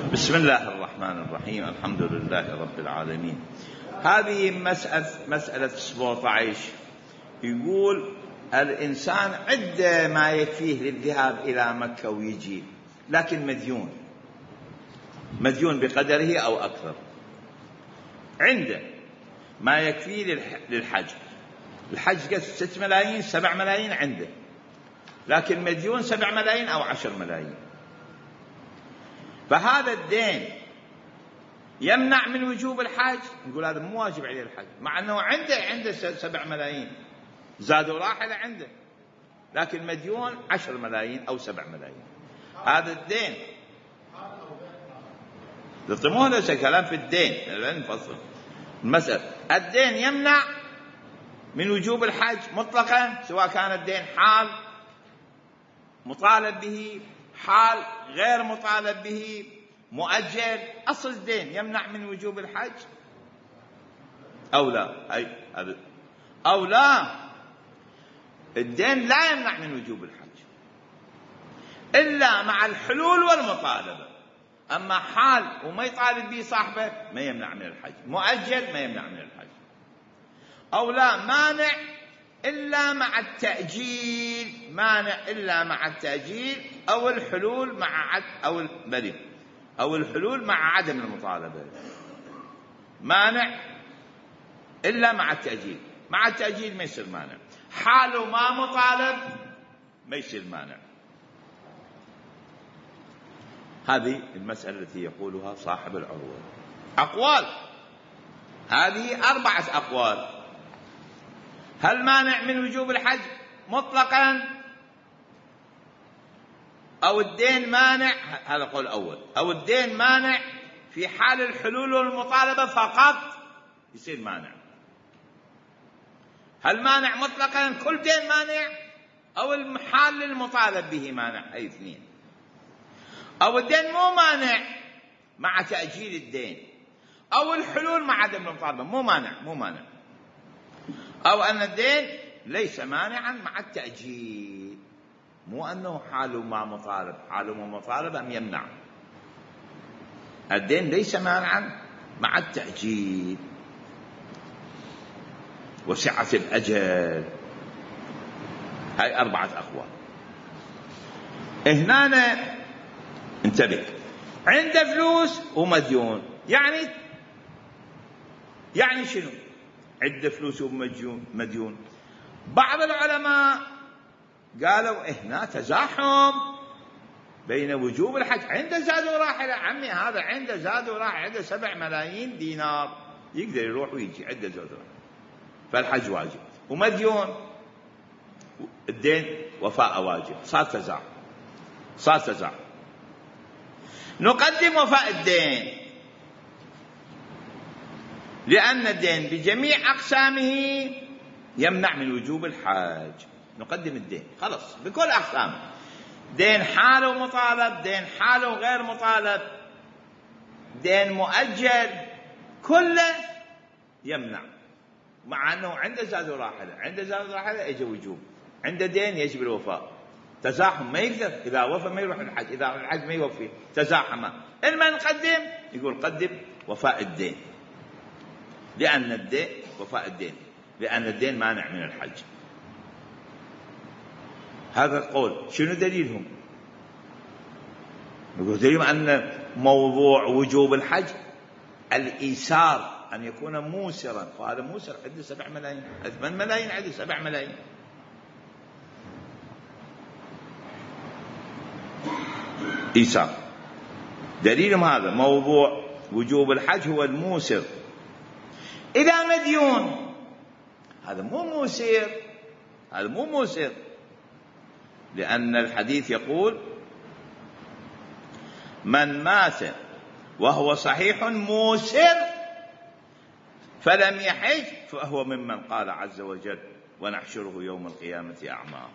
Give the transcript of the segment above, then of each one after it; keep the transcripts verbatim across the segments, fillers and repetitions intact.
بسم الله الرحمن الرحيم. الحمد لله رب العالمين. هذه مسألة مسألة سبعة عشر. يقول الإنسان عنده ما يكفيه للذهاب إلى مكة ويجي، لكن مديون مديون بقدره أو أكثر. عنده ما يكفيه للحج، الحج قد ست ملايين سبع ملايين عنده، لكن مديون سبع ملايين أو عشر ملايين. فهذا الدين يمنع من وجوب الحج. نقول هذا مو واجب عليه الحج، مع أنه عنده عنده سبع ملايين زادوا راحلة عنده، لكن مديون عشر ملايين أو سبع ملايين. هذا الدين لطموه ليس كلام في الدين، لن نفصل المسألة. الدين يمنع من وجوب الحج مطلقا، سواء كان الدين حال مطالب به، حال غير مطالب به، مؤجل. أصل الدين يمنع من وجوب الحج أو لا؟ أي أو لا، الدين لا يمنع من وجوب الحج إلا مع الحلول والمطالبة. أما حال وما يطالب به صاحبه ما يمنع من الحج، مؤجل ما يمنع من الحج. أو لا مانع إلا مع التأجيل، مانع إلا مع التأجيل أو الحلول مع عد أو البدء أو الحلول مع عدم المطالبة. مانع إلا مع التأجيل، مع التأجيل ما يصير مانع، حاله ما مطالب ما يصير مانع. هذه المسألة التي يقولها صاحب العروة. أقوال، هذه أربعة أقوال. هل مانع من وجوب الحج مطلقا، أو الدين مانع، هذا قول أول، أو الدين مانع في حال الحلول والمطالبة فقط يصير مانع. هل مانع مطلقا كل دين مانع، أو الحال للمطالب به مانع، أي اثنين. أو الدين مو مانع مع تأجيل الدين، أو الحلول مع عدم المطالبة، مو مانع مو مانع. أو أن الدين ليس مانعا مع التأجيل، مو أنه حاله ما مطالب، حاله ما مطالب أم يمنع. الدين ليس مانعا مع التأجيل وسعة الأجل. هاي أربعة أقوال. هنا انتبه، عنده فلوس ومديون، يعني يعني شنو؟ عنده فلوس ومديون مديون. بعض العلماء قالوا هنا تزاحم بين وجوب الحج. عنده زاد وراحلة، عمي هذا عنده زاد وراحلة، عنده سبع ملايين دينار يقدر يروح ويجي، عنده زاد وراحلة، فالحج واجب. ومديون الدين وفاء واجب. صار تزاحم صار تزاحم نقدم وفاء الدين، لأن الدين بجميع أقسامه يمنع من وجوب الحج. نقدم الدين خلص بكل أقسام، دين حاله مطالب، دين حاله غير مطالب، دين مؤجل، كله يمنع. مع أنه عنده زاد وراحلة، عنده زاد وراحلة يجب وجوب، عنده دين يجب الوفاء. تزاحم ما يقدر، إذا وفى ما يروح الحج، إذا الحج ما يوفي، تزاحم. إنما نقدم، يقول قدم وفاء الدين، لأن الدين وفاء الدين، لأن الدين مانع من الحج. هذا القول شنو دليلهم؟ يقول دليل أن موضوع وجوب الحج الإيسار، أن يكون موسرا. وهذا موسر عنده سبع ملايين، ثمان ملايين عنده سبع ملايين. إيسار دليلهم هذا، موضوع وجوب الحج هو الموسر. إذا مديون، هذا مو موسر، هذا مو موسر، لأن الحديث يقول من مات وهو صحيح موسر فلم يحج فهو ممن قال عز وجل ونحشره يوم القيامة أعمى.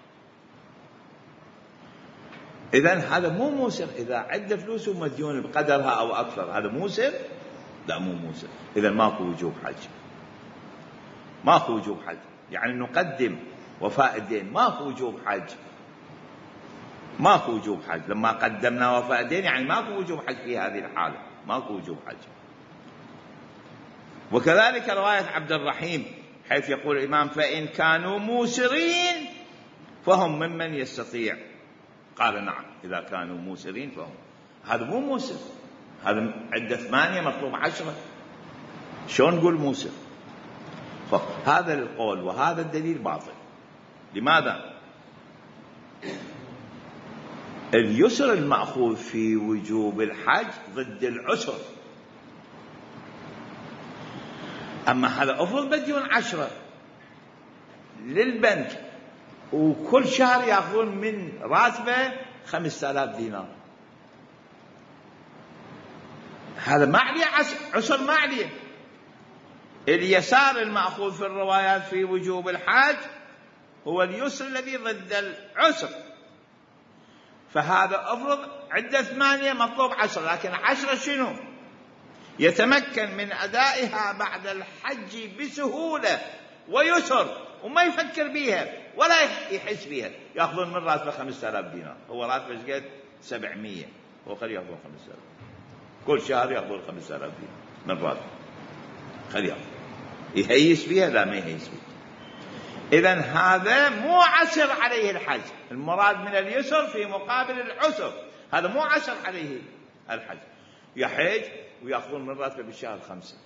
إذن هذا مو موسر. إذا عنده فلوس ومديون بقدرها أو أكثر، هذا موسر؟ لا مو موسر. إذن ماكو وجوب حج، ماكو وجوب حج. يعني نقدم وفاء الدين، ماكو وجوب حج. ماكو وجوب حج. لما قدمنا وفاء دين يعني ماكو وجوب حج في هذه الحالة، ماكو وجوب حج. وكذلك رواية عبد الرحيم حيث يقول الإمام فإن كانوا موسرين فهم ممن يستطيع. قال نعم إذا كانوا موسرين فهم. هذا مو موسر، هذا عدة ثمانية مطلوب عشرة، شلون نقول موسر؟ فهذا القول وهذا الدليل باطل. لماذا؟ اليسر المأخوذ في وجوب الحج ضد العسر. أما هذا أفرض بديون عشرة للبنك وكل شهر يأخذون من راتبه خمسة آلاف دينار، هذا ما عليه عسر، ما عليه. اليسار المأخوذ في الروايات في وجوب الحج هو اليسر الذي ضد العسر. فهذا أفرض عدة ثمانية مطلوب عشرة، لكن عشرة شنو؟ يتمكن من أدائها بعد الحج بسهولة ويسر وما يفكر بيها ولا يحس بيها. يأخذون من راتبه خمسة آلاف دينار، هو راتبه قد سبعمية، هو خليه يأخذون خمسة آلاف كل شهر، يأخذون خمسة آلاف دينار من راتبه، خليه يأخذ. يهيس بيها؟ لا، ما يهيس بيها. إذن هذا مو عسر عليه الحج. المراد من اليسر في مقابل العسر، هذا مو عسر عليه الحج. يحج ويأخذون من راتبه بالشهر خمسة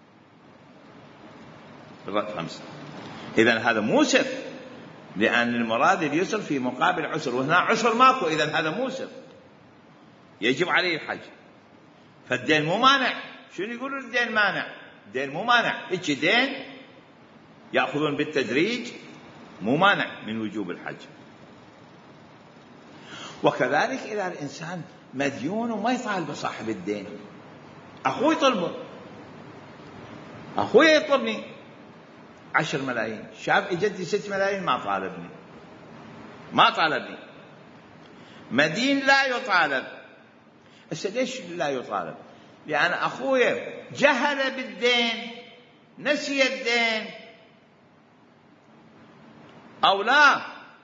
بالراتب خمسة. إذن هذا موسر، لأن المراد اليسر في مقابل عسر، وهنا عسر ماكو، إذن هذا موسر يجب عليه الحج. فالدين مو مانع. شنو يقولون الدين مانع؟ الدين مو مانع، هيك دين يأخذون بالتدريج مو مانع من وجوب الحج. وكذلك إذا الإنسان مديون وما يطالب صاحب الدين، أخوي يطلبه، أخوي يطلبني عشر ملايين، شاف إجتي ست ملايين ما طالبني، ما طالبني. مدين لا يطالب. بس ليش لا يطالب؟ لأن أخوي جهل بالدين، نسي الدين، أو لا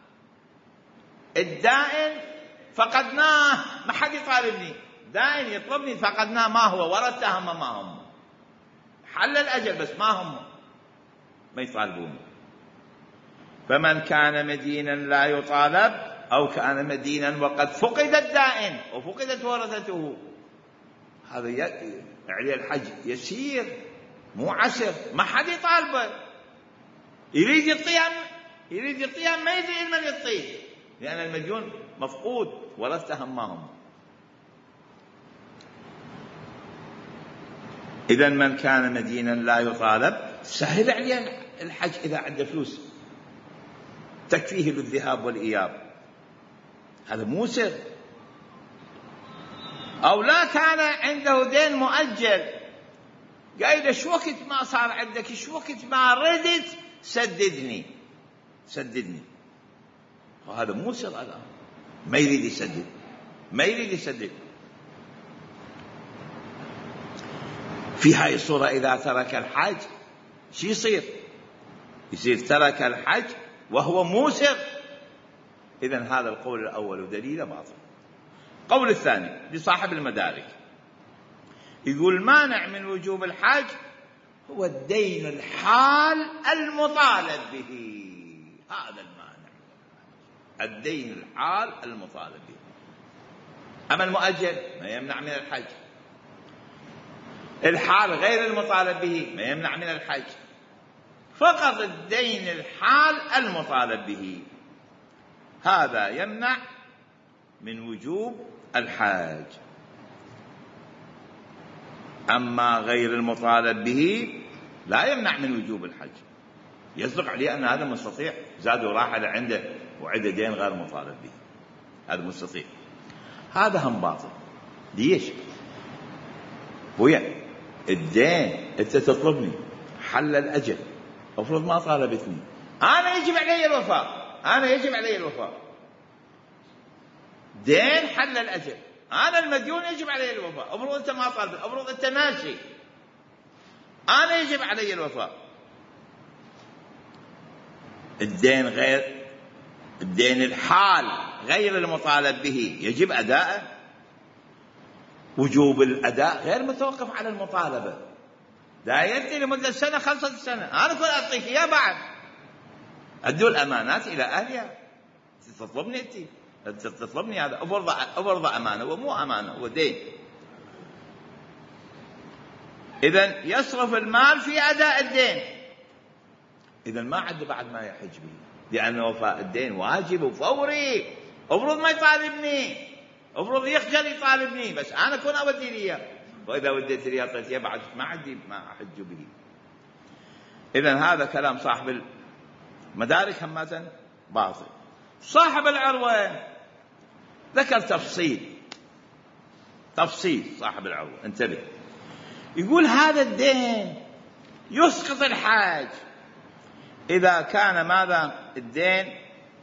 الدائن فقدناه، ما حد يطالبني، دائن يطلبني فقدناه، ما هو ورثته هم ما هم، حل الأجل بس ما هم، ما يطالبون. فمن كان مدينا لا يطالب، أو كان مدينا وقد فقد الدائن وفقدت ورثته، هذا يعني الحج يسير مو عسر، ما حد يطالبه. يريد يطيهم يريد يطيهم ما يدري من يطيه، لأن المديون مفقود ورثته هم ما هم. إذا من كان مدينا لا يطالب سهل عليه الحج إذا عنده فلوس تكفيه للذهاب والإياب، هذا موسر. أو لا كان عنده دين مؤجل، قايل شو وقت ما صار عندك، شو وقت ما ردت سددني سددني، وهذا موسر الآن ما يريد يسدد، ما يريد يسدد. في هاي الصورة إذا ترك الحج شو يصير؟ يصير ترك الحج وهو موسر. إذن هذا القول الأول دليل باطل. قول الثاني لصاحب المدارك يقول مانع من وجوب الحج هو الدين الحال المطالب به، هذا المانع، الدين الحال المطالب به. أما المؤجل ما يمنع من الحج، الحال غير المطالب به ما يمنع من الحج، فقط الدين الحال المطالب به هذا يمنع من وجوب الحج. أما غير المطالب به لا يمنع من وجوب الحج، يصدق عليه أن هذا مستطيع، زاد وراح على عنده وعنده دين غير مطالب به، هذا مستطيع. هذا هم باطل. ليش؟ ويا الدين أنت تطلبني حل الأجل، أفرض ما طالبتني، أنا يجب علي الوفاء، أنا يجب علي الوفاء، دين حل الأجل، أنا المديون يجب علي الوفاء، أفرض أنت ما طالب، أفرض أنت ناسي، أنا يجب علي الوفاء. الدين غير الدين الحال غير المطالب به يجب أداءه. وجوب الأداء غير متوقف على المطالبة. لا يأتي لمدة سنة خلصت السنة أنا كنت أعطيك إياه بعد أدوا الأمانات إلى أهلها. تطلبني أنت تطلبني هذا أفرض أفرض أمانة ومو أمانة هو دين. إذن يصرف المال في أداء الدين. إذن ما عد بعد ما يحج به لأن وفاء الدين واجب وفوري. أفرض ما يطالبني أفرض يخجل يطالبني بس أنا كون أودي لي وإذا وديت لي أعطيت بعد ما عندي ما أحج به. إذن هذا كلام صاحب المدارك همازا باطل. صاحب العروة ذكر تفصيل تفصيل صاحب العروة انتبه. يقول هذا الدين يسقط الحاج إذا كان ماذا الدين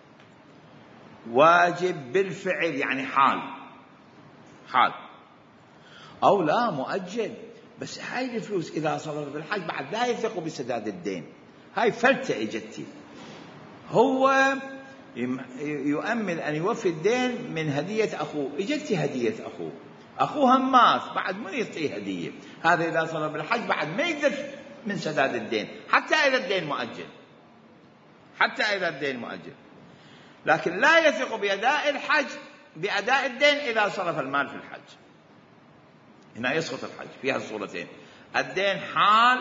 واجب بالفعل يعني حال حال أو لا مؤجل. بس هاي الفلوس إذا صرف بالحج بعد لا يثق بسداد الدين. هاي فلتة إجتي هو يؤمل أن يوفي الدين من هدية أخوه. إجتي هدية أخوه أخوه هماس بعد من يعطيه هدية. هذا إذا صرف بالحج بعد ما يقدر من سداد الدين حتى إذا الدين مؤجل حتى إذا الدين مؤجل. لكن لا يثق بأداء الحج بأداء الدين إذا صرف المال في الحج. هنا يسقط الحج فيها الصورتين. الدين حال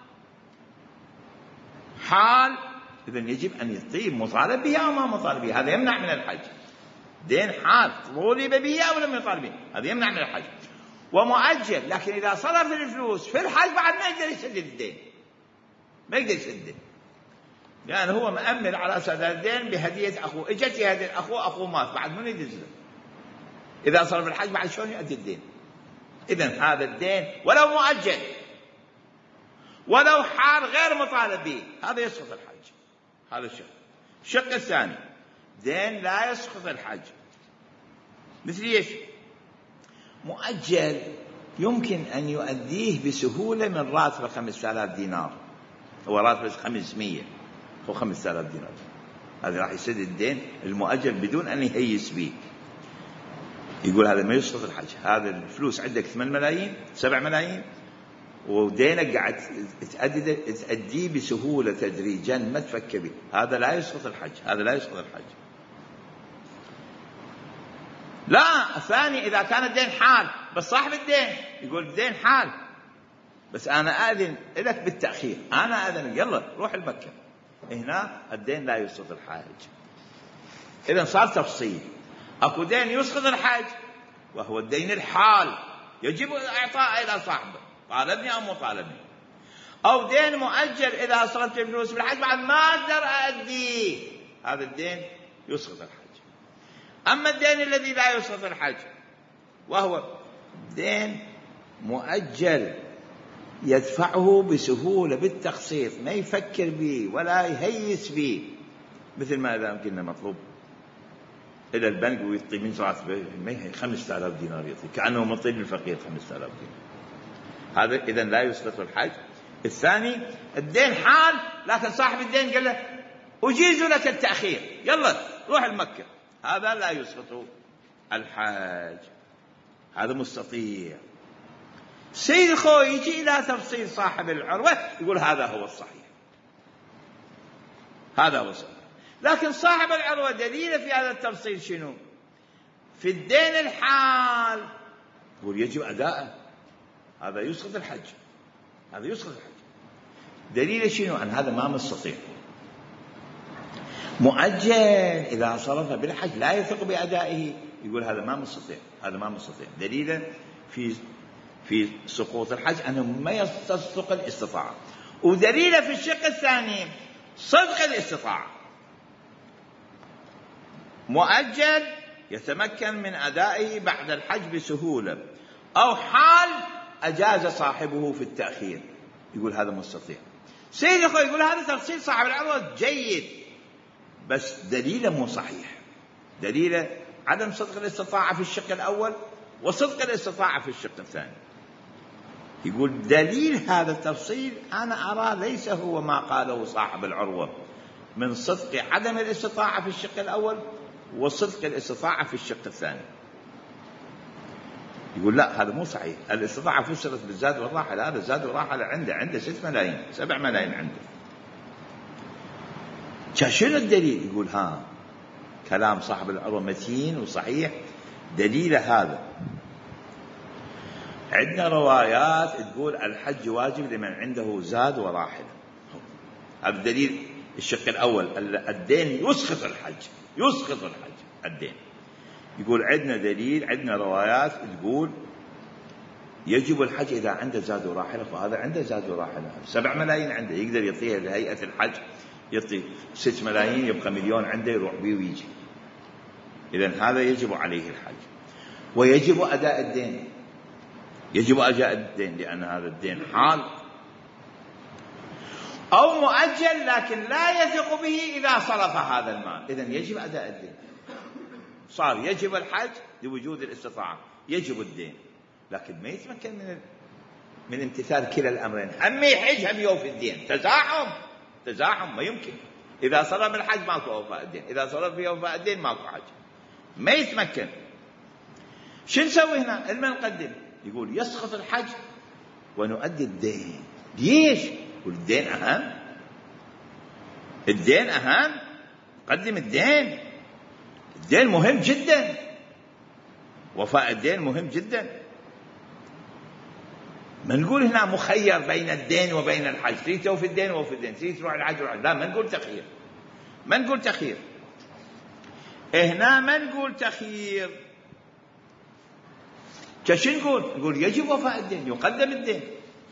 حال إذن يجب أن يطيب مطالب به أو ما مطالب به. هذا يمنع من الحج. دين حال طولب به أو لم يطالب به هذا يمنع من الحج. ومؤجل لكن إذا صرف الفلوس في الحج بعد ما يقدر يسدد الدين ما يقدر يسدد لأن يعني هو مأمل على سداد الدين بهدية أخوه. إجت هدية أخوه أخوه مات بعد من يدزله. إذا صرف الحج بعد شلون يؤدي الدين. إذن هذا الدين ولو مؤجل ولو حال غير مطالب به هذا يسقط الحج. هذا الشق. الشق الثاني دين لا يسقط الحج مثل ايش؟ مؤجل يمكن أن يؤديه بسهولة من راتب خمسة آلاف دينار. هو راتب خمسمية هو خمسة آلاف دينار. هذا راح يسدد الدين المؤجل بدون أن يهيس به. يقول هذا ما يسقط الحج. هذا الفلوس عندك ثمان ملايين سبع ملايين ودينك قاعد تأديه بسهولة تدريجا ما تفكر به. هذا لا يسقط الحج. هذا لا يسقط الحج. لا الثاني إذا كان الدين حال بس صاحب الدين يقول الدين حال بس أنا أذن لك بالتأخير أنا أذن يلا روح المكة. هنا الدين لا يسقط الحج. إذن صار تفصيل. أكو دين يسقط الحج وهو الدين الحال يجب إعطاء إلى صاحبه طالبني أو مطالبني. أو دين مؤجل إذا صرفت الفلوس بالحج بعد ما أقدر أؤديه هذا الدين يسقط الحج. أما الدين الذي لا يسقط الحج وهو دين مؤجل يدفعه بسهولة بالتقسيط ما يفكر به ولا يهيس به مثل ما إذا يمكننا مطلوب إلى البنك ويعطي من راتبه خمسة آلاف دينار يعطي كأنه مطلوب للفقير خمسة آلاف دينار. هذا إذن لا يسقط الحج. الثاني الدين حال لكن صاحب الدين قال له أجيز لك التأخير يلا روح المكة. هذا لا يسقط الحج. هذا مستطيع. سيد خوي يجي إلى تفصيل صاحب العروة يقول هذا هو الصحيح هذا هو الصحيح. لكن صاحب العروة دليل في هذا التفصيل شنو؟ في الدين الحال يقول يجب أداءه. هذا يسقط الحج. هذا يسقط الحج. دليل شنو؟ أن هذا ما مستطيع. مؤجل إذا صرف بالحج لا يثق بأدائه يقول هذا ما مستطيع. هذا ما مستطيع. دليل في في سقوط الحج أنه ما يصدق الاستطاعة. ودليل في الشق الثاني صدق الاستطاعة. مؤجل يتمكن من أدائه بعد الحج بسهولة أو حال أجاز صاحبه في التأخير يقول هذا مستطيع. سيد أخوي يقول هذا تفصيل صاحب العروة جيد بس دليله مو صحيح. دليله عدم صدق الاستطاعة في الشق الأول وصدق الاستطاعة في الشق الثاني. يقول دليل هذا التفصيل أنا أرى ليس هو ما قاله صاحب العروة من صدق عدم الاستطاعة في الشق الأول وصدق الاستطاعة في الشق الثاني. يقول لا هذا مو صحيح، الاستطاعة فسرت بالزاد والراحلة، هذا الزاد والراحلة عنده عنده ست ملايين سبع ملايين عنده. شنو الدليل؟ يقول ها كلام صاحب العروة متين وصحيح، دليل هذا عندنا روايات تقول الحج واجب لمن عنده زاد وراحلة. هذا دليل الشق الأول، الدين يسقط الحج، يسقط الحج الدين. يقول عندنا دليل، عندنا روايات تقول يجب الحج إذا عنده زاد وراحلة، فهذا عنده زاد وراحلة سبع ملايين عنده يقدر يعطيها لهيئة الحج، يعطي ست ملايين يبقى مليون عنده يروح بيه ويجي. إذن هذا يجب عليه الحج. ويجب أداء الدين، يجب أداء الدين لأن هذا الدين حال أو مؤجل لكن لا يثق به إذا صرف هذا المال، إذن يجب أداء الدين. صار يجب الحج لوجود الاستطاعة، يجب الدين، لكن ما يتمكن من من امتثال كلا الأمرين، هم يحج هم يوفي الدين، تزاحم تزاحم ما يمكن. إذا صرف الحج ماكو وفاء الدين، إذا صرف في وفاء الدين ماكو حج، ما يتمكن. شو نسوي هنا؟ لما نقدم يقول يسقط الحج ونؤدي الدين. ليش؟ يقول الدين أهم، الدين أهم، قدم الدين، الدين مهم جدا، وفاء الدين مهم جدا. ما نقول هنا مخير بين الدين وبين الحج، تريد توفي الدين وفي الدين، تريد تروح الحج والحج، لا ما نقول تخيير، ما نقول تخيير هنا، ما نقول تخيير. كش نقول؟ نقول يجب وفاء الدين، يقدم الدين.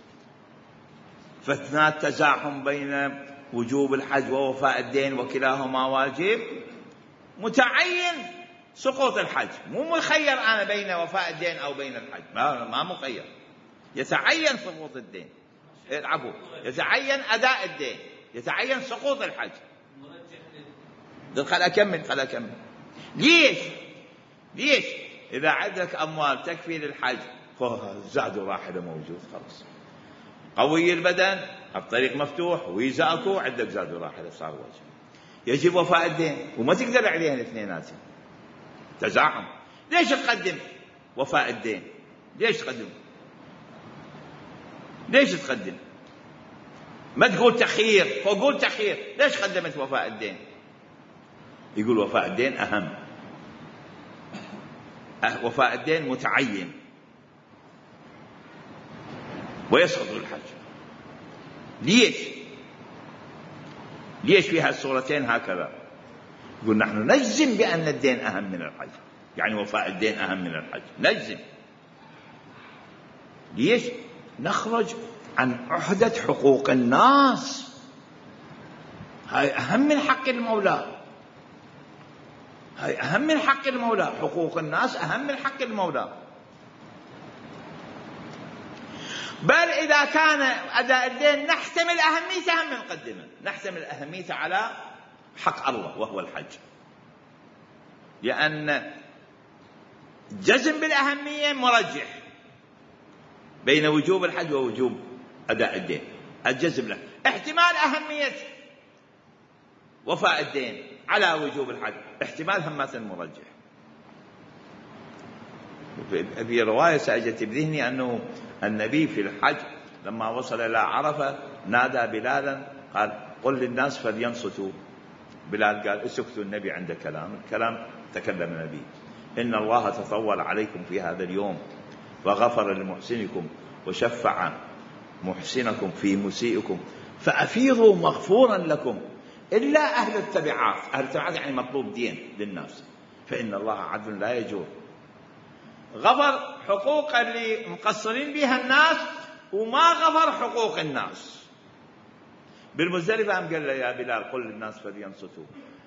فاثناء تزاحم بين وجوب الحج ووفاء الدين وكلاهما واجب، متعين سقوط الحج، مو مخير أنا بين وفاء الدين أو بين الحج، ما, ما مخير، يتعين سقوط الدين، العفو يتعين أداء الدين، يتعين سقوط الحج. خل أكمل خل أكمل ليش؟ ليش؟ إذا عندك أموال تكفي للحج فزاد وراحلة موجود خلاص، قوي البدن، الطريق مفتوح، ويزاكو، عندك زاد وراحلة صار واجب. يجب وفاء الدين وما تقدر عليها الاثنينات، تزاحم. ليش تقدم وفاء الدين؟ ليش تقدم؟ ليش تقدم؟ ما تقول تخيير، فقول تخيير، ليش قدمت وفاء الدين؟ يقول وفاء الدين أهم، وفاء الدين متعين ويسقط الحج. ليش؟ ليش في هالصورتين هكذا؟ يقول نحن نجزم بأن الدين أهم من الحج، يعني وفاء الدين أهم من الحج، نجزم. ليش؟ نخرج عن عهدة حقوق الناس، هاي أهم من حق المولى، هاي أهم من حق المولى، حقوق الناس أهم من حق المولى. بل إذا كان أداء الدين نحتمل أهميته هم نقدمه، نحتمل أهميته على حق الله وهو الحج، لأن جزم بالأهمية مرجح بين وجوب الحج ووجوب أداء الدين، الجزم له. احتمال أهمية وفاء الدين على وجوب الحج احتمال همات مرجح. في رواية سأجت بذهني أنه النبي في الحج لما وصل إلى عرفة نادى بلالا قال قل للناس فلينصتوا. بلال قال اسكتوا، النبي عنده كلام، الكلام تكلم النبي، إن الله تطول عليكم في هذا اليوم وغفر لمحسنكم وشفع محسنكم في مسيئكم فأفيضوا مغفورا لكم إلا أهل التبعات. أهل التبعات يعني مطلوب دين للناس، فإن الله عدل لا يجور. غفر حقوق اللي مقصرين بها الناس وما غفر حقوق الناس. بالمزدلفة قام قال له يا بلال قل للناس فلينصتوا،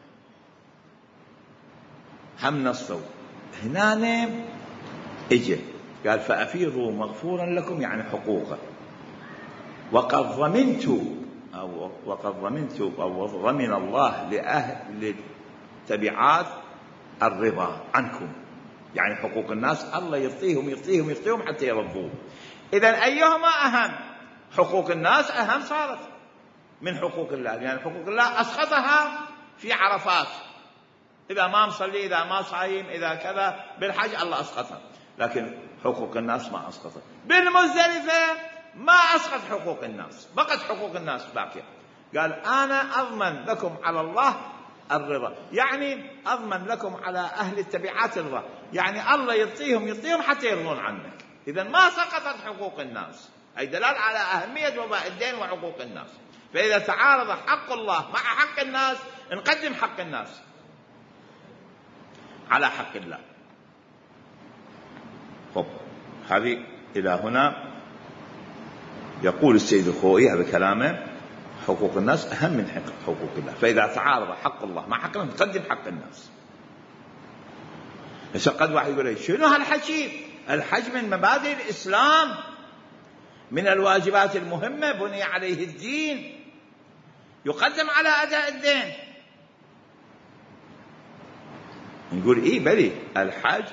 هم نصوا. هنا اجى قال فأفيضوا مغفورا لكم يعني حقوقه، وقد ضمنت أو وقد ضمنت أو ضمن الله لأهل التبعات الرضا عنكم، يعني حقوق الناس الله يعطيهم يعطيهم يعطيهم حتى يرضوه. إذن أيهما أهم؟ حقوق الناس أهم صارت من حقوق الله، يعني حقوق الله أسقطها في عرفات، إذا ما مصلي، إذا ما صايم، إذا كذا بالحج الله أسقطها، لكن حقوق الناس ما أسقطها. بالمزدلفة ما أسقط حقوق الناس، بقت حقوق الناس باقية. قال أنا أضمن لكم على الله الرضا، يعني أضمن لكم على أهل التبعات الرضا، يعني الله يعطيهم يعطيهم حتى يرضون عنك. إذن ما سقطت حقوق الناس، أي دلال على أهمية وفاء الدين وحقوق الناس. فإذا تعارض حق الله مع حق الناس نقدم حق الناس على حق الله. طب هذه إلى هنا يقول السيد الخوئي بكلامه حقوق الناس أهم من حقوق الله، فإذا تعارض حق الله مع حق الله نقدم حق الناس. بس قد واحد يقول شنو هالحكي؟ الحج من مبادئ الإسلام، من الواجبات المهمة بني عليه الدين، يقدم على أداء الدين. نقول إيه بلي الحج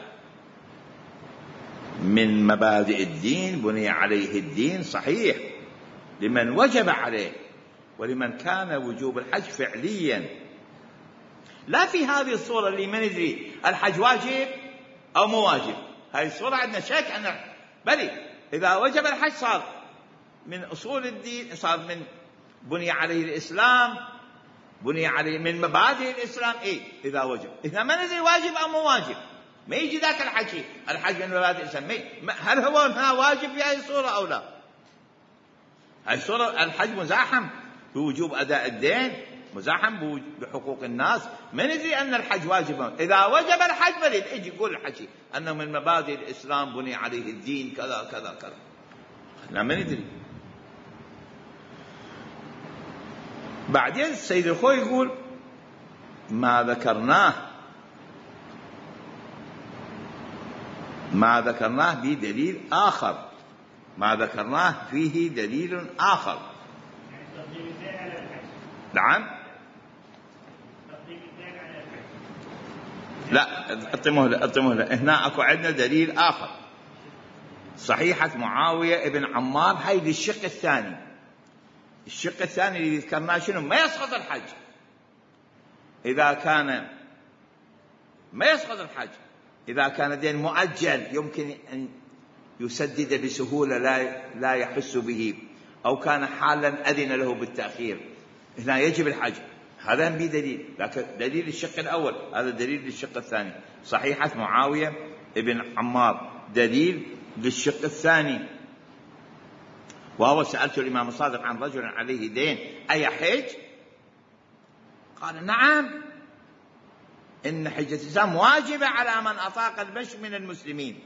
من مبادئ الدين بني عليه الدين، صحيح لمن وجب عليه ولمن كان وجوب الحج فعليا، لا في هذه الصورة اللي ما ندري الحج واجب أو مو واجب. هذه الصورة عندنا شك أن بلي إذا وجب الحج صار من أصول الدين، صار من بني عليه الإسلام، بني عليه من مبادئ الإسلام. إيه إذا وجب، إذا ما ندري واجب أو مو واجب ما يجي ذاك الحكي الحج من مبادئ الإسلام. هل هو ما واجب في هذه الصورة أو لا؟ هذه الصورة الحج مزاحم بوجوب أداء الدين، مزاحم بحقوق الناس، ما ندري أن الحج واجب. إذا وجب الحج بلد يجي يقول الحكي أنه من مبادئ الإسلام بني عليه الدين كذا كذا كذا، لا ما ندري. بعدين السيد الخوئي يقول ما ذكرناه ما ذكرناه بدليل آخر، ما ذكرناه فيه دليل آخر. نعم لا اطمه له اطمه له هنا اكو عندنا دليل آخر. صحيحة معاوية ابن عمار، هاي للشق الثاني. الشق الثاني اللي ذكرناه شنو؟ ما يسقط الحج إذا كان ما يسقط الحج إذا كان دين مؤجل يمكن أن يسدد بسهولة لا لا يحس به، أو كان حالا أذن له بالتأخير، هنا يجب الحج. هذا بدليل، لكن دليل الشق الأول هذا دليل للشق الثاني. صحيحة معاوية ابن عمار دليل للشق الثاني. وهو سألت الإمام الصادق عن رجل عليه دين أيحج؟ قال نعم، إن حجة الإسلام واجبة على من أطاق المشي من المسلمين.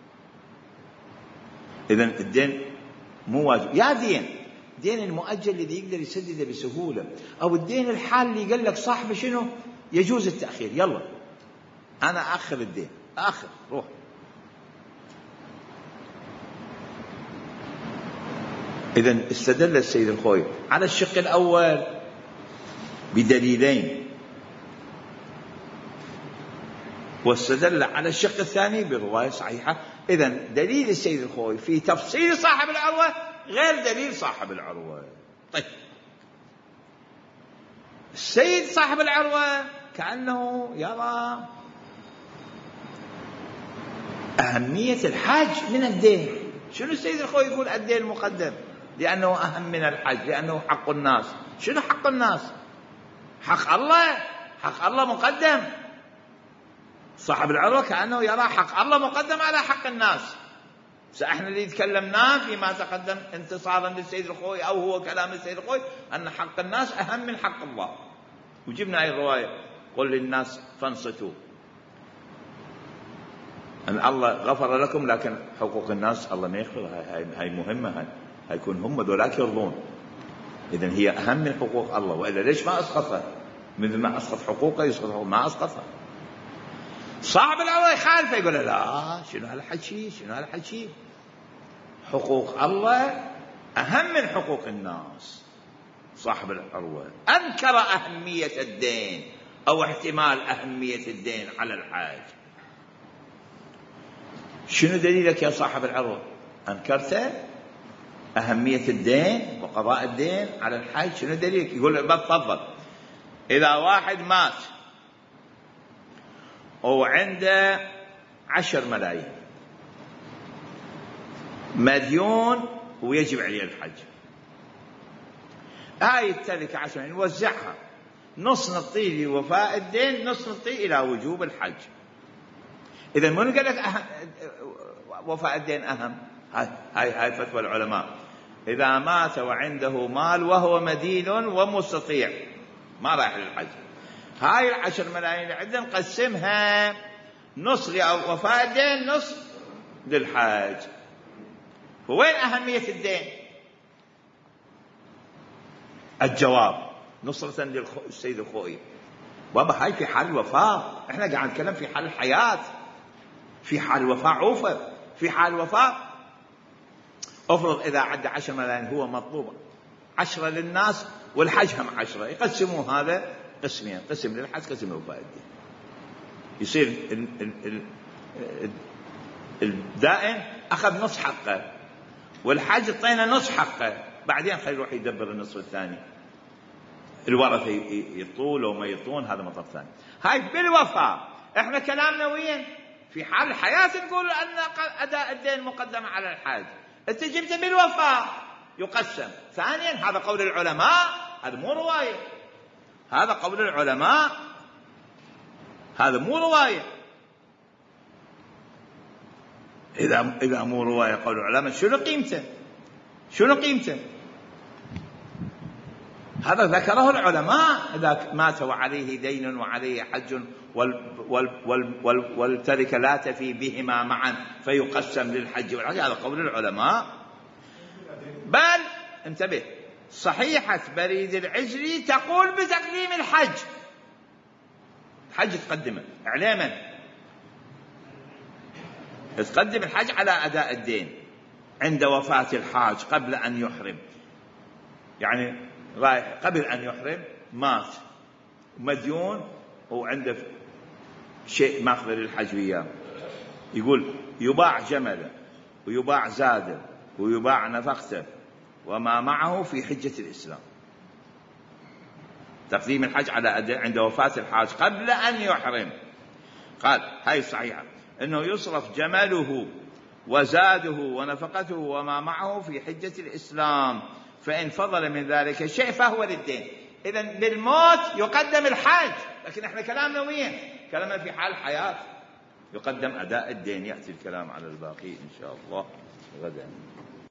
إذن الدين مو واجب. يا دين دين المؤجل الذي يقدر يسدده بسهولة، أو الدين الحال اللي قال لك صاحبه شنو يجوز التأخير، يلا أنا أخر الدين آخر روح. إذن استدل السيد الخوئي على الشق الأول بدليلين، واستدل على الشق الثاني برواية صحيحة. إذن دليل السيد الخوئي في تفصيل صاحب العروة غير دليل صاحب العروة. طيب السيد صاحب العروة كأنه يرى أهمية الحج من الدين. شنو السيد الخوئي يقول الدين مقدم لأنه أهم من الحج، لأنه حق الناس. شنو حق الناس؟ حق الله، حق الله مقدم. صاحب العروة كأنه يرى حق الله مقدم على حق الناس. فإحنا اللي تكلمناه فيما تقدم انتصارا للسيد الخوئي أو هو كلام السيد الخوئي أن حق الناس أهم من حق الله. وجبنا هاي الرواية قل للناس فانصتوا، أن الله غفر لكم لكن حقوق الناس الله ما يغفر. هاي, هاي مهمة، هاي هيكون هم ذولاك يرضون. إذن هي أهم من حقوق الله، وإلا ليش ما أسقطها؟ مثل ما أسقط حقوقه يسقط حقوقه، ما أسقطها. صاحب العروة يخالفه يقول لا شنو هالحكي شنو هالحكي، حقوق الله أهم من حقوق الناس. صاحب العروة أنكر أهمية الدين أو احتمال أهمية الدين على الحاج. شنو دليلك يا صاحب العروة؟ أنكرت أهمية الدين وقضاء الدين على الحاج، شنو دليلك؟ يقول تفضل إذا واحد مات وعنده عشر ملايين مديون ويجب عليه الحج، هاي التركة عشر ملايين نوزعها، نص نعطيه لوفاء الدين، نص نعطيه إلى وجوب الحج. إذا من قال لك أهم وفاء الدين أهم؟ هاي هاي هاي فتوى العلماء. إذا مات وعنده مال وهو مدين ومستطيع ما رايح للحج، هاي العشر ملايين اللي عندنا نقسمها نص لوفاء الدين نص للحج. وين أهمية الدين؟ الجواب نصرة للسيد الخوئي، بابا هاي في حال الوفاة، احنا قاعد نتكلم في حال الحياة. في حال الوفاة عوفر، في حال الوفاة افرض اذا عدى عشر ملايين هو مطلوب عشرة للناس والحج هم عشرة، يقسموا هذا قسمين، قسم للحج قسم للوفاء الدين، يصير ال ال ال الدائن اخذ نص حقه والحج اعطينا نص حقه، بعدين خلي يروح يدبر النصف الثاني، الورثة يطول او ما يطون هذا مطلب ثاني. هاي بالوفاء. احنا كلامنا وين؟ في حال الحياة نقول ان اداء الدين مقدم على الحج، انت جبت بالوفاء يقسم. ثانيا هذا قول العلماء، هذا مو رواية، هذا قول العلماء، هذا مو رواية. إذا إذا مو رواية قول العلماء شنو قيمته؟ شنو قيمته؟ هذا ذكره العلماء، إذا مات وعليه دين وعليه حج والتركة لا تفي بهما معا فيقسم للحج والحج، هذا قول العلماء. بل انتبه، صحيحة بريد العجلي تقول بتقديم الحج، الحج تقدمه إعلاما، تقدم الحج على أداء الدين عند وفاة الحاج قبل أن يحرم، يعني قبل أن يحرم مات مديون وعنده شيء ماخذ للحج وياه، يقول يباع جمله ويباع زاده ويباع نفقته وما معه في حجة الإسلام. تقديم الحج على عند وفاة الحاج قبل أن يحرم. قال هاي صحيحة أنه يصرف جمله وزاده ونفقته وما معه في حجة الإسلام، فإن فضل من ذلك شيء فهو للدين. إذن بالموت يقدم الحج، لكن احنا كلامنا وين؟ كلامنا في حال الحياة يقدم أداء الدين. يأتي الكلام على الباقي إن شاء الله غدا.